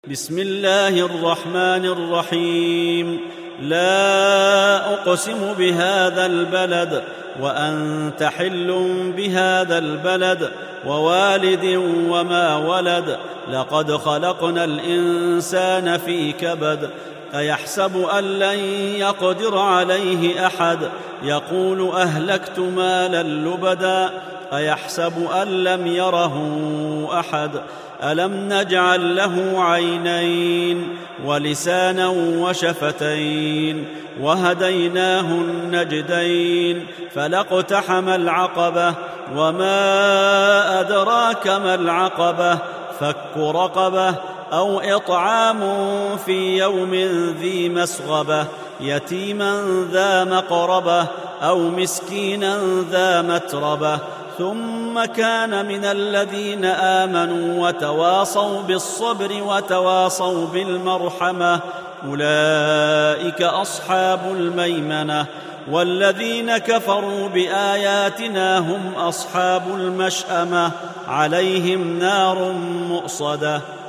بسم الله الرحمن الرحيم. لا أقسم بهذا البلد وأنت حل بهذا البلد ووالد وما ولد. لقد خلقنا الإنسان في كبد. أيحسب أن لن يقدر عليه أحد. يقول أهلكت مالا لبدا. أيحسب أن لم يره أحد. ألم نجعل له عينين ولسانا وشفتين وهديناه النجدين. فلاقتحم العقبة وما أدراك ما العقبة. فك رقبة أو إطعام في يوم ذي مسغبة. يتيما ذا مقربة أو مسكينا ذا متربة. ثم كان من الذين آمنوا وتواصوا بالصبر وتواصوا بالمرحمة. أولئك أصحاب الميمنة. والذين كفروا بآياتنا هم أصحاب المشأمة. عليهم نار مؤصدة.